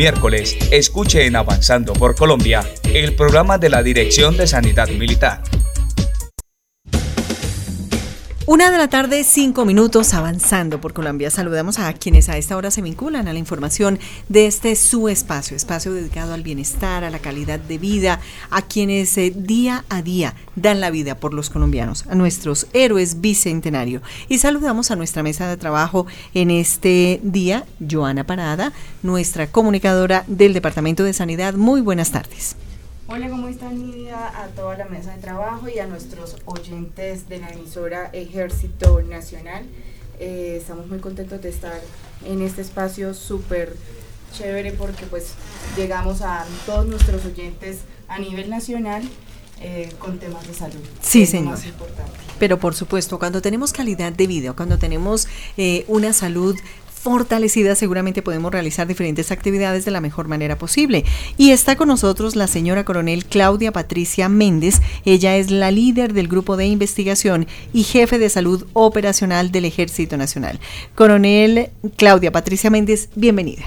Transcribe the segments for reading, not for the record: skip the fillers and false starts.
miércoles, escuche en Avanzando por Colombia el programa de la Dirección de Sanidad Militar. 1:05 p.m, Avanzando por Colombia. Saludamos a quienes a esta hora se vinculan a la información de este su espacio dedicado al bienestar, a la calidad de vida, a quienes día a día dan la vida por los colombianos, a nuestros héroes bicentenario. Y saludamos a nuestra mesa de trabajo en este día, Joana Parada, nuestra comunicadora del Departamento de Sanidad. Muy buenas tardes. Hola, ¿cómo están, Nidia? A toda la mesa de trabajo y a nuestros oyentes de la emisora Ejército Nacional. Estamos muy contentos de estar en este espacio súper chévere porque pues llegamos a todos nuestros oyentes a nivel nacional con temas de salud. Sí, señor. Pero por supuesto, cuando tenemos calidad de vida, cuando tenemos una salud fortalecida, seguramente podemos realizar diferentes actividades de la mejor manera posible. Y está con nosotros la señora coronel Claudia Patricia Méndez. Ella es la líder del grupo de investigación y jefe de salud operacional del Ejército Nacional. Coronel Claudia Patricia Méndez, bienvenida.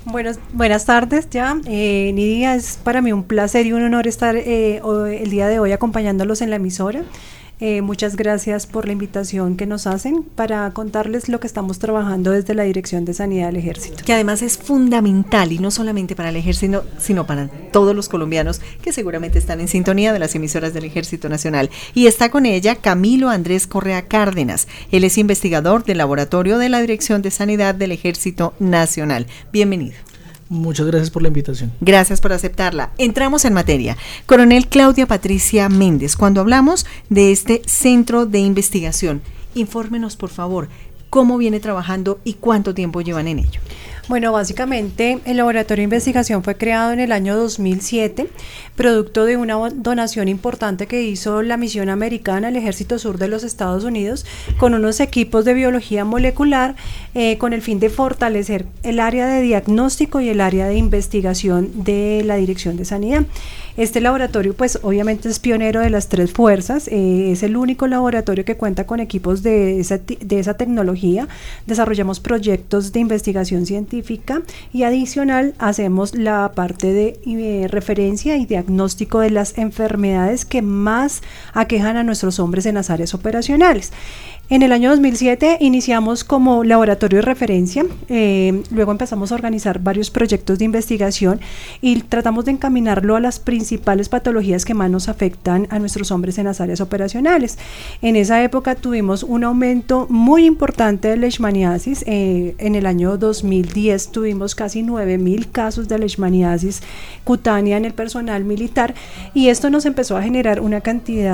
Buenas tardes ya, Nidia, es para mí un placer y un honor estar el día de hoy acompañándolos en la emisora. Muchas gracias por la invitación que nos hacen para contarles lo que estamos trabajando desde la Dirección de Sanidad del Ejército. Que además es fundamental y no solamente para el Ejército, sino para todos los colombianos que seguramente están en sintonía de las emisoras del Ejército Nacional. Y está con ella Camilo Andrés Correa Cárdenas. Él es investigador del laboratorio de la Dirección de Sanidad del Ejército Nacional. Bienvenido. Muchas gracias por la invitación. Gracias por aceptarla. Entramos en materia. Coronel Claudia Patricia Méndez, cuando hablamos de este centro de investigación, infórmenos por favor, cómo viene trabajando y cuánto tiempo llevan en ello. Bueno, básicamente el laboratorio de investigación fue creado en el año 2007, producto de una donación importante que hizo la misión americana, el Ejército Sur de los Estados Unidos, con unos equipos de biología molecular, con el fin de fortalecer el área de diagnóstico y el área de investigación de la Dirección de Sanidad. Este laboratorio, pues obviamente es pionero de las tres fuerzas, es el único laboratorio que cuenta con equipos de esa tecnología. Desarrollamos proyectos de investigación científica y adicional hacemos la parte de referencia y diagnóstico de las enfermedades que más aquejan a nuestros hombres en las áreas operacionales. En el año 2007 iniciamos como laboratorio de referencia, luego empezamos a organizar varios proyectos de investigación y tratamos de encaminarlo a las principales patologías que más nos afectan a nuestros hombres en las áreas operacionales. En esa época tuvimos un aumento muy importante de leishmaniasis. En el año 2010 tuvimos casi 9,000 casos de leishmaniasis cutánea en el personal militar y esto nos empezó a generar una cantidad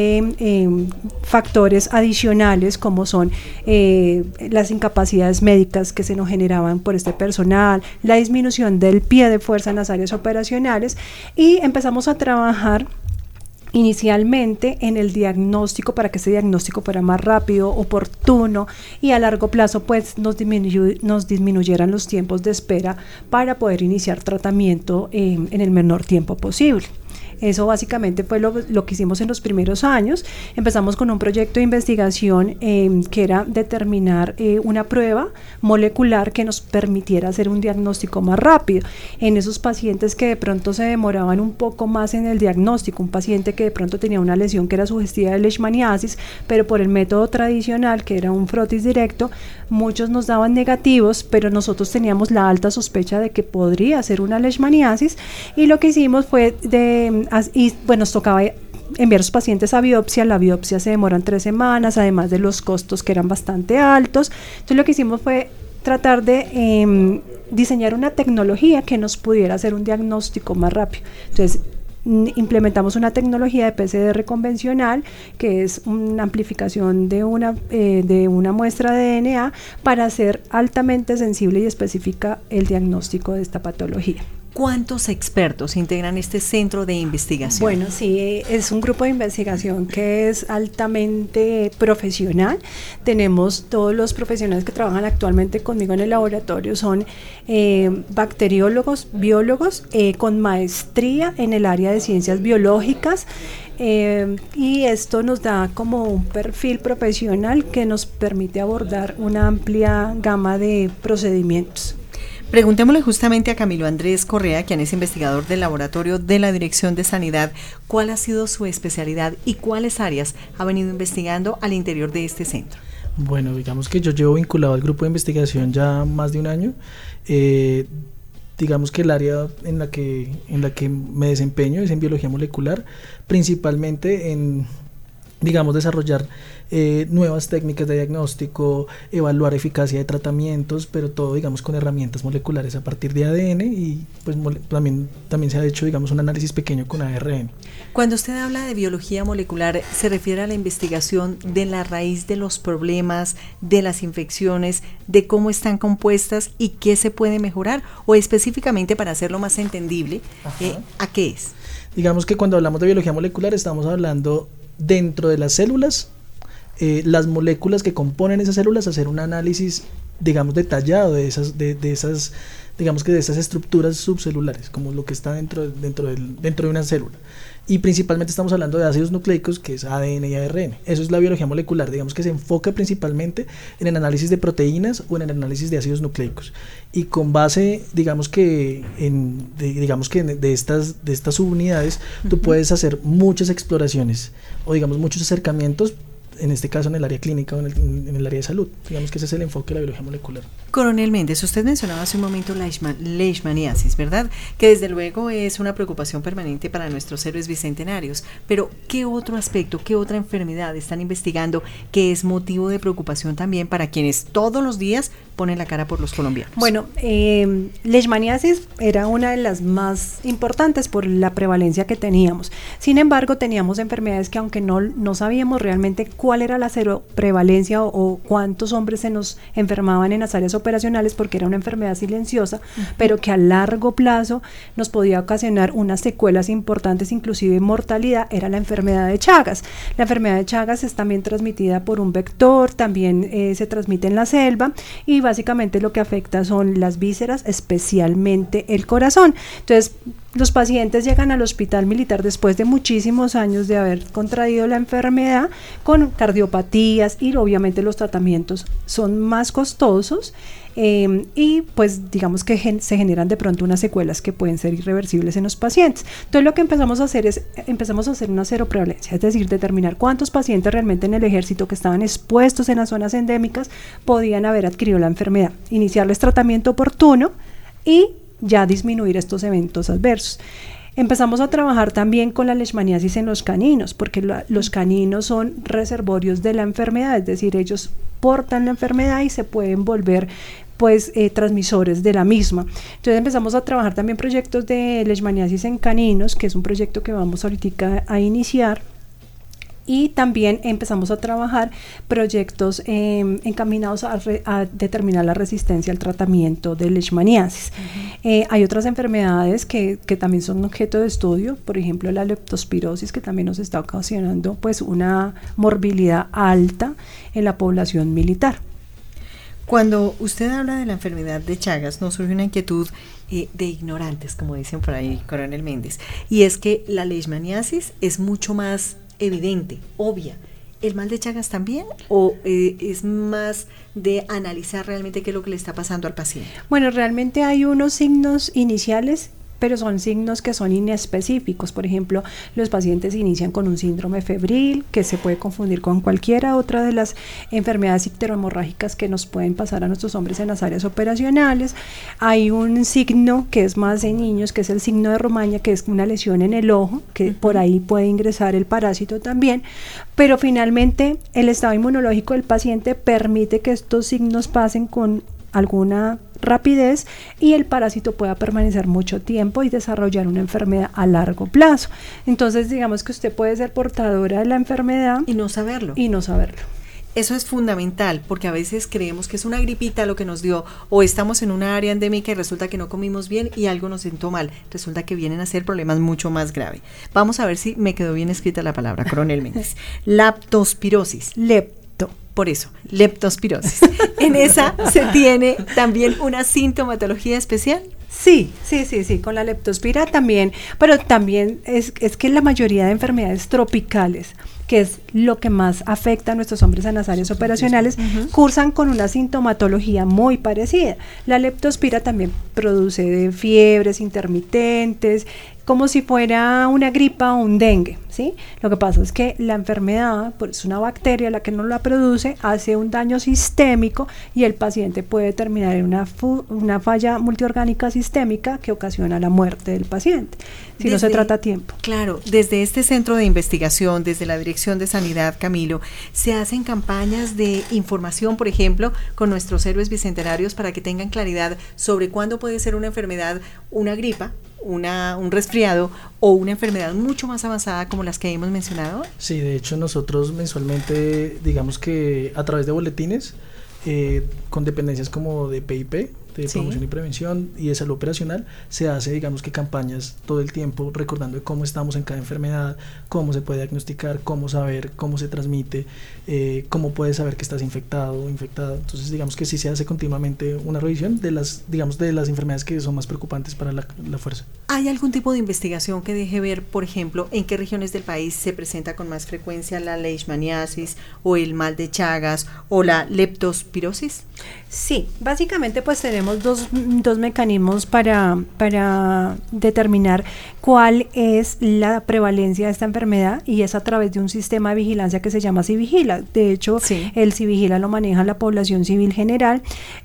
de factores adicionales como son las incapacidades médicas que se nos generaban por este personal, la disminución del pie de fuerza en las áreas operacionales y empezamos a trabajar inicialmente en el diagnóstico para que ese diagnóstico fuera más rápido, oportuno y a largo plazo pues nos disminuyeran los tiempos de espera para poder iniciar tratamiento en el menor tiempo posible. Eso básicamente fue lo que hicimos en los primeros años. Empezamos con un proyecto de investigación que era determinar una prueba molecular que nos permitiera hacer un diagnóstico más rápido. En esos pacientes que de pronto se demoraban un poco más en el diagnóstico, un paciente que de pronto tenía una lesión que era sugestiva de leishmaniasis, pero por el método tradicional, que era un frotis directo, muchos nos daban negativos, pero nosotros teníamos la alta sospecha de que podría ser una leishmaniasis y lo que hicimos fue nos tocaba enviar a los pacientes a biopsia. La biopsia se demoran 3 semanas, además de los costos que eran bastante altos. Entonces lo que hicimos fue tratar de diseñar una tecnología que nos pudiera hacer un diagnóstico más rápido. Entonces implementamos una tecnología de PCR convencional que es una amplificación de una muestra de DNA para hacer altamente sensible y específica el diagnóstico de esta patología. ¿Cuántos expertos integran este centro de investigación? Bueno, sí, es un grupo de investigación que es altamente profesional. Tenemos todos los profesionales que trabajan actualmente conmigo en el laboratorio, son bacteriólogos, biólogos con maestría en el área de ciencias biológicas. Y esto nos da como un perfil profesional que nos permite abordar una amplia gama de procedimientos. Preguntémosle justamente a Camilo Andrés Correa, quien es investigador del laboratorio de la Dirección de Sanidad, cuál ha sido su especialidad y cuáles áreas ha venido investigando al interior de este centro. Bueno, digamos que yo llevo vinculado al grupo de investigación ya más de un año. Digamos que el área en la que me desempeño es en biología molecular, principalmente en, digamos, desarrollar nuevas técnicas de diagnóstico, evaluar eficacia de tratamientos, pero todo, digamos, con herramientas moleculares a partir de ADN y pues también se ha hecho, digamos, un análisis pequeño con ARN. Cuando usted habla de biología molecular, ¿se refiere a la investigación de la raíz de los problemas, de las infecciones, de cómo están compuestas y qué se puede mejorar? O específicamente, para hacerlo más entendible, ¿a qué es? Digamos que cuando hablamos de biología molecular estamos hablando dentro de las células, las moléculas que componen esas células, hacer un análisis, digamos, detallado de esas digamos que de esas estructuras subcelulares, como lo que está dentro de una célula. Y principalmente estamos hablando de ácidos nucleicos, que es ADN y ARN. Eso es la biología molecular, digamos que se enfoca principalmente en el análisis de proteínas o en el análisis de ácidos nucleicos. Y con base, digamos que de estas subunidades, tú puedes hacer muchas exploraciones o digamos muchos acercamientos, en este caso en el área clínica o en el área de salud. Digamos que ese es el enfoque de la biología molecular. Coronel Méndez, usted mencionaba hace un momento la leishmaniasis, ¿verdad? Que desde luego es una preocupación permanente para nuestros héroes bicentenarios, pero ¿qué otro aspecto, qué otra enfermedad están investigando que es motivo de preocupación también para quienes todos los días ponen la cara por los colombianos? Bueno, leishmaniasis era una de las más importantes por la prevalencia que teníamos. Sin embargo, teníamos enfermedades que aunque no sabíamos realmente cuál era la seroprevalencia o cuántos hombres se nos enfermaban en las áreas operacionales, porque era una enfermedad silenciosa, pero que a largo plazo nos podía ocasionar unas secuelas importantes, inclusive mortalidad, era la enfermedad de Chagas. La enfermedad de Chagas es también transmitida por un vector, también se transmite en la selva y básicamente lo que afecta son las vísceras, especialmente el corazón. Entonces, los pacientes llegan al hospital militar después de muchísimos años de haber contraído la enfermedad con cardiopatías y obviamente los tratamientos son más costosos y pues digamos que se generan de pronto unas secuelas que pueden ser irreversibles en los pacientes. Entonces lo que empezamos a hacer una seroprevalencia, es decir, determinar cuántos pacientes realmente en el ejército que estaban expuestos en las zonas endémicas podían haber adquirido la enfermedad, iniciarles tratamiento oportuno y ya disminuir estos eventos adversos. Empezamos a trabajar también con la leishmaniasis en los caninos, porque los caninos son reservorios de la enfermedad, es decir, ellos portan la enfermedad y se pueden volver transmisores de la misma. Entonces empezamos a trabajar también proyectos de leishmaniasis en caninos, que es un proyecto que vamos ahorita a iniciar. Y también empezamos a trabajar proyectos encaminados a determinar la resistencia al tratamiento de leishmaniasis. Hay otras enfermedades que también son objeto de estudio, por ejemplo la leptospirosis, que también nos está ocasionando pues una morbilidad alta en la población militar. Cuando usted habla de la enfermedad de Chagas, nos surge una inquietud de ignorantes, como dicen por ahí, Coronel Méndez, y es que la leishmaniasis es mucho más evidente, obvia. ¿El mal de Chagas también? ¿O es más de analizar realmente qué es lo que le está pasando al paciente? Bueno, realmente hay unos signos iniciales, pero son signos que son inespecíficos. Por ejemplo, los pacientes inician con un síndrome febril, que se puede confundir con cualquiera otra de las enfermedades icterohemorrágicas que nos pueden pasar a nuestros hombres en las áreas operacionales. Hay un signo que es más de niños, que es el signo de Romaña, que es una lesión en el ojo, que por ahí puede ingresar el parásito también, pero finalmente el estado inmunológico del paciente permite que estos signos pasen con alguna rapidez y el parásito pueda permanecer mucho tiempo y desarrollar una enfermedad a largo plazo. Entonces digamos que usted puede ser portadora de la enfermedad y no saberlo. Eso es fundamental, porque a veces creemos que es una gripita lo que nos dio, o estamos en una área endémica y resulta que no comimos bien y algo nos sentó mal. Resulta que vienen a ser problemas mucho más graves. Vamos a ver si me quedó bien escrita la palabra, Coronel Méndez. Leptospirosis. Por eso, leptospirosis. ¿En esa se tiene también una sintomatología especial? Sí, con la leptospira también, pero también es que la mayoría de enfermedades tropicales que es lo que más afecta a nuestros hombres en las áreas operacionales, cursan con una sintomatología muy parecida. La leptospira también produce fiebres intermitentes, como si fuera una gripa o un dengue, ¿sí? Lo que pasa es que la enfermedad, pues una bacteria la que no la produce, hace un daño sistémico y el paciente puede terminar en una falla multiorgánica sistémica que ocasiona la muerte del paciente, si no se trata a tiempo. Claro, desde este centro de investigación, desde la Dirección de Sanidad, Camilo, se hacen campañas de información, por ejemplo, con nuestros héroes bicentenarios para que tengan claridad sobre cuándo puede ser una enfermedad, una gripa, un resfriado o una enfermedad mucho más avanzada como las que hemos mencionado. Sí, de hecho nosotros mensualmente, digamos que a través de boletines, con dependencias como de PIP, de promoción y prevención y de salud operacional, se hace, digamos que campañas todo el tiempo recordando de cómo estamos en cada enfermedad, cómo se puede diagnosticar, cómo saber, cómo se transmite, cómo puedes saber que estás infectado o infectada. Entonces digamos que sí se hace continuamente una revisión de las, digamos, de las enfermedades que son más preocupantes para la fuerza. ¿Hay algún tipo de investigación que deje ver, por ejemplo, en qué regiones del país se presenta con más frecuencia la leishmaniasis o el mal de Chagas o la leptospirosis? Sí, básicamente pues tenemos dos mecanismos para determinar cuál es la prevalencia de esta enfermedad, y es a través de un sistema de vigilancia que se llama Civigila. De hecho, el Civigila lo maneja la población civil general,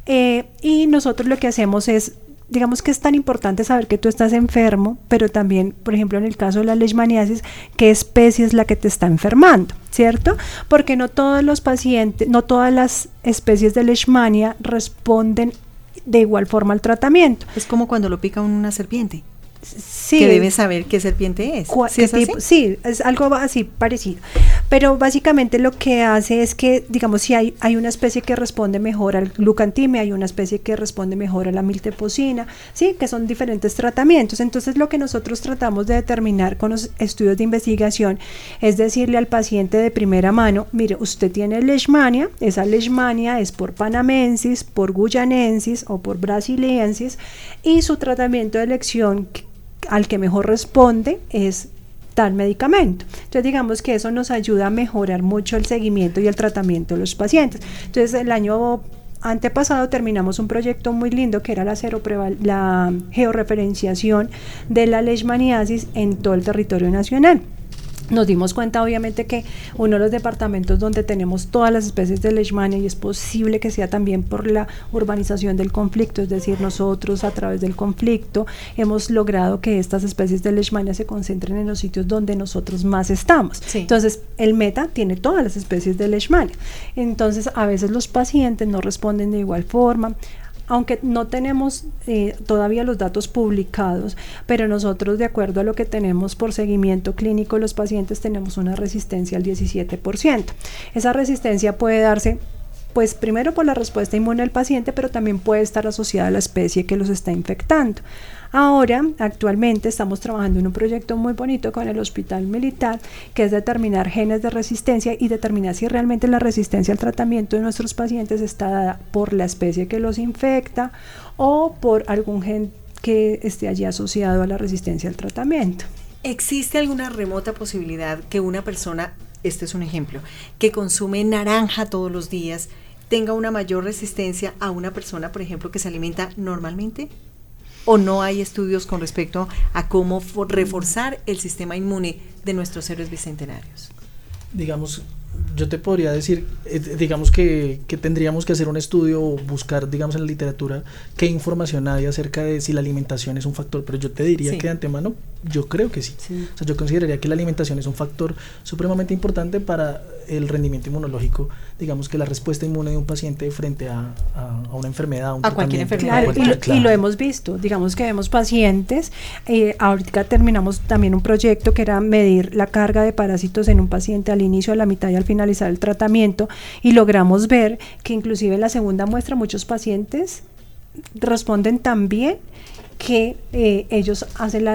y nosotros lo que hacemos es, digamos que es tan importante saber que tú estás enfermo, pero también, por ejemplo, en el caso de la leishmaniasis, qué especie es la que te está enfermando, ¿cierto? Porque no todos los pacientes, no todas las especies de leishmania responden de igual forma al tratamiento. Es como cuando lo pica una serpiente. Sí, que debe saber qué serpiente es. ¿Sí es así? Sí, es algo así parecido. Pero básicamente lo que hace es que, digamos, si hay una especie que responde mejor al glucantimia, hay una especie que responde mejor a la miltefosina, sí, que son diferentes tratamientos. Entonces, lo que nosotros tratamos de determinar con los estudios de investigación es decirle al paciente de primera mano: mire, usted tiene leishmania, esa leishmania es por panamensis, por guyanensis o por brasiliensis, y su tratamiento de elección al que mejor responde es tal medicamento. Entonces digamos que eso nos ayuda a mejorar mucho el seguimiento y el tratamiento de los pacientes. Entonces el año antepasado terminamos un proyecto muy lindo que era la georreferenciación de la leishmaniasis en todo el territorio nacional. Nos dimos cuenta obviamente que uno de los departamentos donde tenemos todas las especies de leishmania, y es posible que sea también por la urbanización del conflicto, es decir, nosotros a través del conflicto hemos logrado que estas especies de leishmania se concentren en los sitios donde nosotros más estamos. Entonces el Meta tiene todas las especies de leishmania, entonces a veces los pacientes no responden de igual forma. Aunque no tenemos todavía los datos publicados, pero nosotros, de acuerdo a lo que tenemos por seguimiento clínico, los pacientes tenemos una resistencia al 17%. Esa resistencia puede darse, pues primero por la respuesta inmune del paciente, pero también puede estar asociada a la especie que los está infectando. Ahora, actualmente estamos trabajando en un proyecto muy bonito con el Hospital Militar, que es determinar genes de resistencia y determinar si realmente la resistencia al tratamiento de nuestros pacientes está dada por la especie que los infecta o por algún gen que esté allí asociado a la resistencia al tratamiento. ¿Existe alguna remota posibilidad que una persona, este es un ejemplo, que consume naranja todos los días, tenga una mayor resistencia a una persona, por ejemplo, que se alimenta normalmente? ¿O no hay estudios con respecto a cómo reforzar el sistema inmune de nuestros héroes bicentenarios? Digamos, yo te podría decir, digamos que tendríamos que hacer un estudio o buscar, digamos, en la literatura qué información hay acerca de si la alimentación es un factor, pero yo te diría que de antemano yo creo que sí. O sea, yo consideraría que la alimentación es un factor supremamente importante para el rendimiento inmunológico, digamos que la respuesta inmune de un paciente frente a una enfermedad, a cualquier enfermedad. Claro, y lo hemos visto, digamos que vemos pacientes, ahorita terminamos también un proyecto que era medir la carga de parásitos en un paciente al inicio, a la mitad y al finalizar el tratamiento, y logramos ver que inclusive en la segunda muestra muchos pacientes responden tan bien que ellos hacen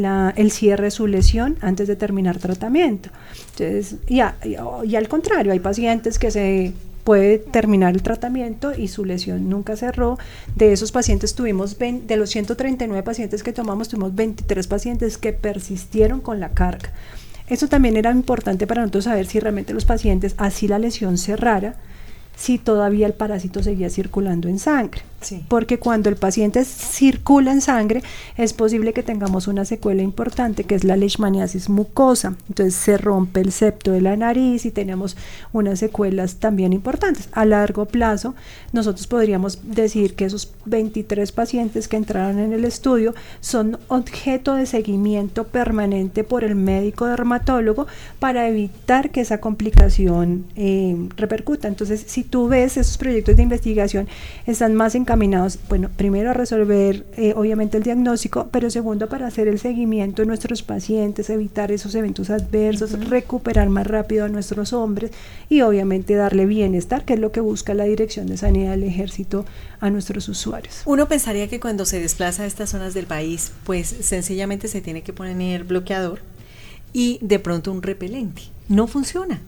el cierre de su lesión antes de terminar tratamiento. Entonces, y al contrario, hay pacientes que se puede terminar el tratamiento y su lesión nunca cerró. De esos pacientes tuvimos, de los 139 pacientes que tomamos, tuvimos 23 pacientes que persistieron con la carga. Eso también era importante para nosotros saber si realmente los pacientes, así la lesión cerrara, si todavía el parásito seguía circulando en sangre. Sí. Porque cuando el paciente circula en sangre, es posible que tengamos una secuela importante, que es la leishmaniasis mucosa. Entonces se rompe el septo de la nariz y tenemos unas secuelas también importantes. A largo plazo, nosotros podríamos decir que esos 23 pacientes que entraron en el estudio son objeto de seguimiento permanente por el médico dermatólogo para evitar que esa complicación repercuta. Entonces, si tú ves esos proyectos de investigación, están más encaminados, bueno, primero a resolver obviamente el diagnóstico, pero segundo para hacer el seguimiento de nuestros pacientes, evitar esos eventos adversos, recuperar más rápido a nuestros hombres y obviamente darle bienestar, que es lo que busca la Dirección de Sanidad del Ejército a nuestros usuarios. Uno pensaría que cuando se desplaza a estas zonas del país, pues sencillamente se tiene que poner bloqueador y de pronto un repelente. No funciona.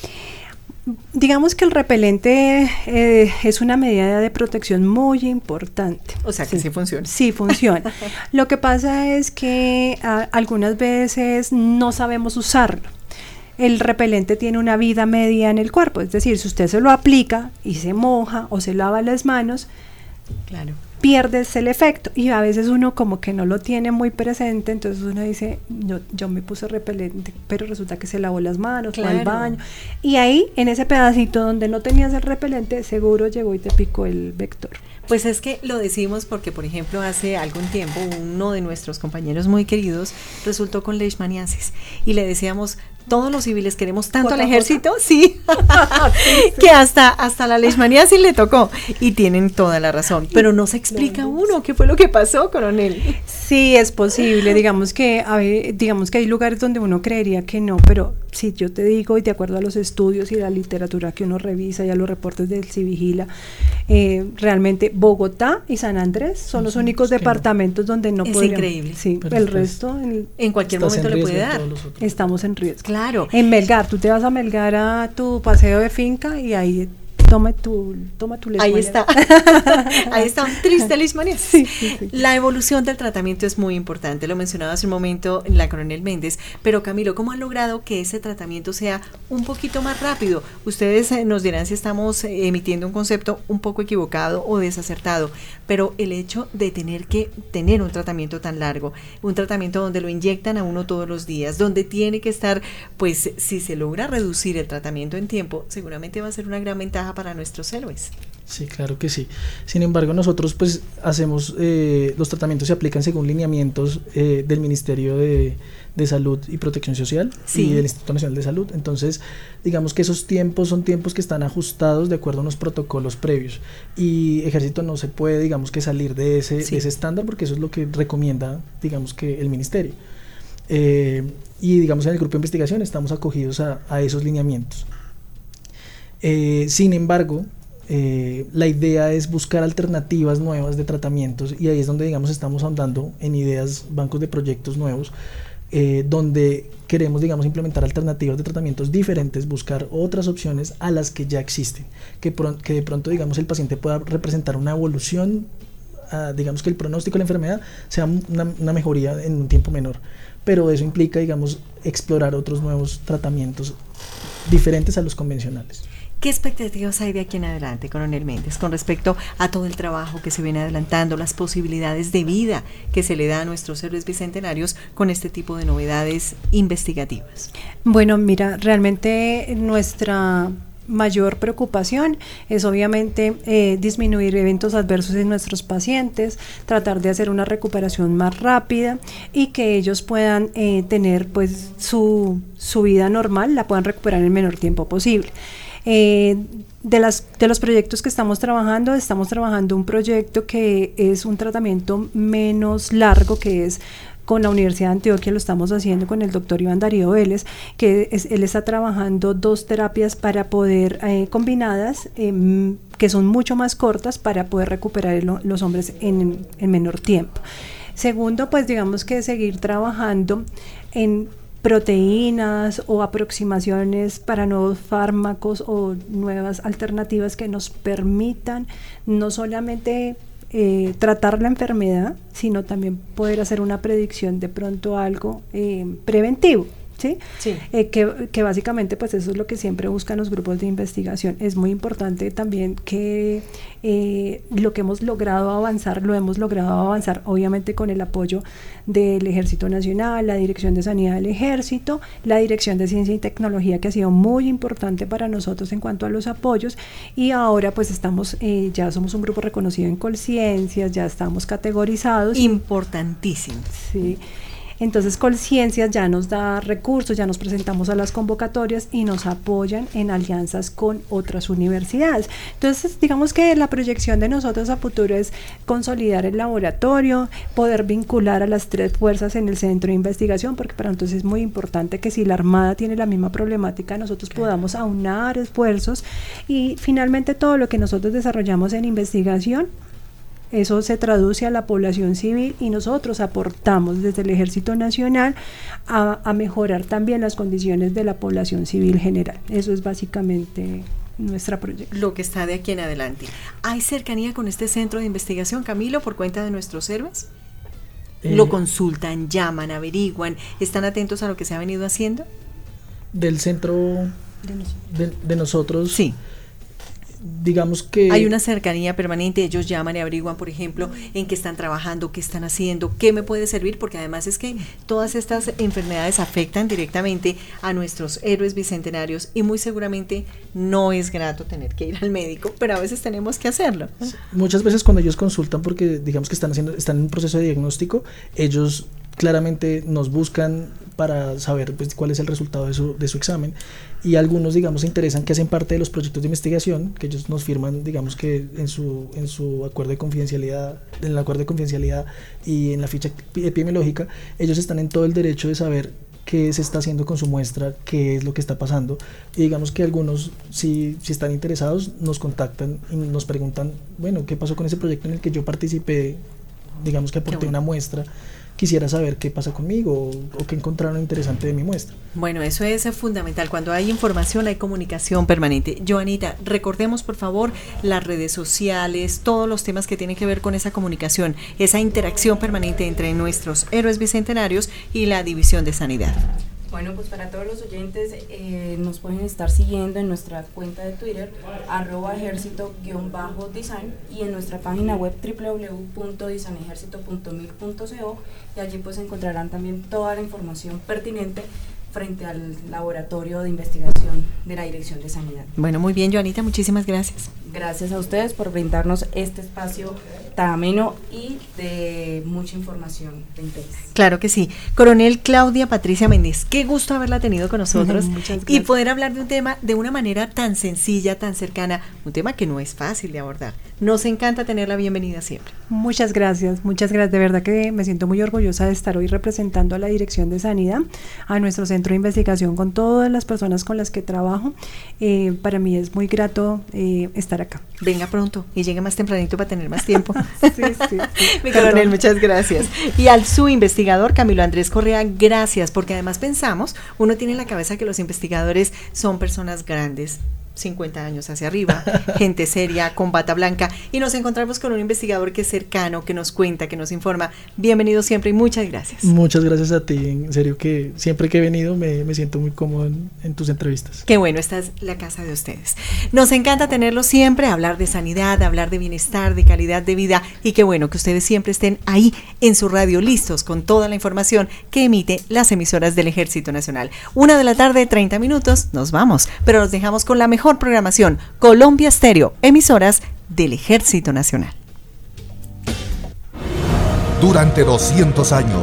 Digamos que el repelente es una medida de protección muy importante. O sea que sí funciona. Sí funciona. Lo que pasa es que algunas veces no sabemos usarlo. El repelente tiene una vida media en el cuerpo, es decir, si usted se lo aplica y se moja o se lava las manos, claro, pierdes el efecto y a veces uno como que no lo tiene muy presente, entonces uno dice, yo me puse repelente, pero resulta que se lavó las manos, claro, fue al baño, y ahí en ese pedacito donde no tenías el repelente, seguro llegó y te picó el vector. Pues es que lo decimos porque, por ejemplo, hace algún tiempo uno de nuestros compañeros muy queridos resultó con leishmaniasis y le decíamos, todos los civiles queremos tanto al ejército, sí, que hasta la leishmaniasis le tocó y tienen toda la razón, pero no se explica uno qué fue lo que pasó, coronel. Sí, es posible, digamos que hay lugares donde uno creería que no, pero si yo te digo, y de acuerdo a los estudios y la literatura que uno revisa y a los reportes del Civigila, realmente Bogotá y San Andrés son los únicos departamentos donde no podemos. Es increíble. Sí, pero el resto en cualquier momento le puede dar. Estamos en riesgo. Claro. En Melgar, tú te vas a Melgar a tu paseo de finca y ahí toma tu leishmaniasis. Ahí está. Ahí está un triste leishmaniasis. Sí. La evolución del tratamiento es muy importante, lo mencionaba hace un momento la coronel Méndez, pero Camilo, ¿cómo han logrado que ese tratamiento sea un poquito más rápido? Ustedes nos dirán si estamos emitiendo un concepto un poco equivocado o desacertado, pero el hecho de tener que tener un tratamiento tan largo, un tratamiento donde lo inyectan a uno todos los días, donde tiene que estar, pues si se logra reducir el tratamiento en tiempo, seguramente va a ser una gran ventaja para nuestros héroes. Sí, claro que sí. Sin embargo, nosotros pues hacemos, los tratamientos se aplican según lineamientos del Ministerio de Salud y Protección Social, sí, y del Instituto Nacional de Salud. Entonces, digamos que esos tiempos son tiempos que están ajustados de acuerdo a unos protocolos previos. Y Ejército no se puede, digamos que salir de ese estándar, porque eso es lo que recomienda, digamos que el Ministerio. Y digamos en el grupo de investigación estamos acogidos a esos lineamientos. Sin embargo, la idea es buscar alternativas nuevas de tratamientos y ahí es donde, digamos, estamos ahondando en ideas, bancos de proyectos nuevos, donde queremos, digamos, implementar alternativas de tratamientos diferentes, buscar otras opciones a las que ya existen, que de pronto, digamos, el paciente pueda representar una evolución, digamos que el pronóstico de la enfermedad sea una mejoría en un tiempo menor, pero eso implica, digamos, explorar otros nuevos tratamientos diferentes a los convencionales. ¿Qué expectativas hay de aquí en adelante, coronel Méndez, con respecto a todo el trabajo que se viene adelantando, las posibilidades de vida que se le da a nuestros héroes bicentenarios con este tipo de novedades investigativas? Bueno, mira, realmente nuestra mayor preocupación es obviamente disminuir eventos adversos en nuestros pacientes, tratar de hacer una recuperación más rápida y que ellos puedan tener pues su vida normal, la puedan recuperar en el menor tiempo posible. De los proyectos que estamos trabajando un proyecto que es un tratamiento menos largo, que es con la Universidad de Antioquia, lo estamos haciendo con el doctor Iván Darío Vélez, él está trabajando 2 terapias para poder combinadas, que son mucho más cortas para poder recuperar los hombres en menor tiempo. Segundo, pues digamos que seguir trabajando en proteínas o aproximaciones para nuevos fármacos o nuevas alternativas que nos permitan no solamente tratar la enfermedad, sino también poder hacer una predicción de pronto algo preventivo, ¿sí? Sí. Que básicamente pues eso es lo que siempre buscan los grupos de investigación. Es muy importante también que lo que hemos logrado avanzar, obviamente con el apoyo del Ejército Nacional, la Dirección de Sanidad del Ejército, la Dirección de Ciencia y Tecnología, que ha sido muy importante para nosotros en cuanto a los apoyos, y ahora pues estamos, ya somos un grupo reconocido en Colciencias, ya estamos categorizados. Importantísimo. Sí. Entonces Colciencias ya nos da recursos, ya nos presentamos a las convocatorias y nos apoyan en alianzas con otras universidades. Entonces digamos que la proyección de nosotros a futuro es consolidar el laboratorio, poder vincular a las 3 fuerzas en el centro de investigación, porque para nosotros es muy importante que si la Armada tiene la misma problemática, nosotros podamos aunar esfuerzos, y finalmente todo lo que nosotros desarrollamos en investigación, eso se traduce a la población civil, y nosotros aportamos desde el Ejército Nacional a mejorar también las condiciones de la población civil general. Eso es básicamente nuestra proyección. Lo que está de aquí en adelante. ¿Hay cercanía con este centro de investigación, Camilo, por cuenta de nuestros héroes? ¿Lo consultan, llaman, averiguan, están atentos a lo que se ha venido haciendo? Del centro de nosotros. Sí. Digamos que hay una cercanía permanente, ellos llaman y averiguan, por ejemplo, en qué están trabajando, qué están haciendo, qué me puede servir, porque además es que todas estas enfermedades afectan directamente a nuestros héroes bicentenarios, y muy seguramente no es grato tener que ir al médico, pero a veces tenemos que hacerlo. Muchas veces cuando ellos consultan, porque digamos que están en un proceso de diagnóstico, ellos claramente nos buscan para saber pues, cuál es el resultado de su examen, y algunos digamos se interesan, que hacen parte de los proyectos de investigación que ellos nos firman, digamos que en su acuerdo de confidencialidad, en el acuerdo de confidencialidad y en la ficha epidemiológica. Ellos están en todo el derecho de saber qué se está haciendo con su muestra, qué es lo que está pasando, y digamos que algunos si están interesados nos contactan y nos preguntan, bueno, ¿qué pasó con ese proyecto en el que yo participé? Digamos que aporté una muestra, quisiera saber qué pasa conmigo o qué encontraron interesante de mi muestra. Bueno, eso es fundamental. Cuando hay información, hay comunicación permanente. Joanita, recordemos por favor las redes sociales, todos los temas que tienen que ver con esa comunicación, esa interacción permanente entre nuestros héroes bicentenarios y la División de Sanidad. Bueno, pues para todos los oyentes nos pueden estar siguiendo en nuestra cuenta de Twitter @ejército_design, y en nuestra página web www.designejercito.mil.co, y allí pues encontrarán también toda la información pertinente frente al laboratorio de investigación de la Dirección de Sanidad. Bueno, muy bien, Joanita, muchísimas gracias. Gracias a ustedes por brindarnos este espacio tan ameno y de mucha información de interés. Claro que sí. Coronel Claudia Patricia Méndez, qué gusto haberla tenido con nosotros y poder hablar de un tema de una manera tan sencilla, tan cercana, un tema que no es fácil de abordar. Nos encanta tenerla bienvenida siempre. Muchas gracias, de verdad que me siento muy orgullosa de estar hoy representando a la Dirección de Sanidad, a nuestro centro de investigación, con todas las personas con las que trabajo. Para mí es muy grato estar acá. Venga pronto y llegue más tempranito para tener más tiempo. Sí. Mi coronel, muchas gracias. Y al su investigador, Camilo Andrés Correa, gracias, porque además pensamos, uno tiene en la cabeza que los investigadores son personas grandes, 50 años hacia arriba, gente seria, con bata blanca, y nos encontramos con un investigador que es cercano, que nos cuenta, que nos informa. Bienvenido siempre y muchas gracias. Muchas gracias a ti, en serio que siempre que he venido me siento muy cómodo en tus entrevistas. Qué bueno, esta es la casa de ustedes. Nos encanta tenerlos siempre, hablar de sanidad, hablar de bienestar, de calidad de vida, y qué bueno que ustedes siempre estén ahí en su radio, listos con toda la información que emite las emisoras del Ejército Nacional. 1:30 p.m, nos vamos, pero los dejamos con la mejor programación, Colombia Estéreo, emisoras del Ejército Nacional. Durante 200 años.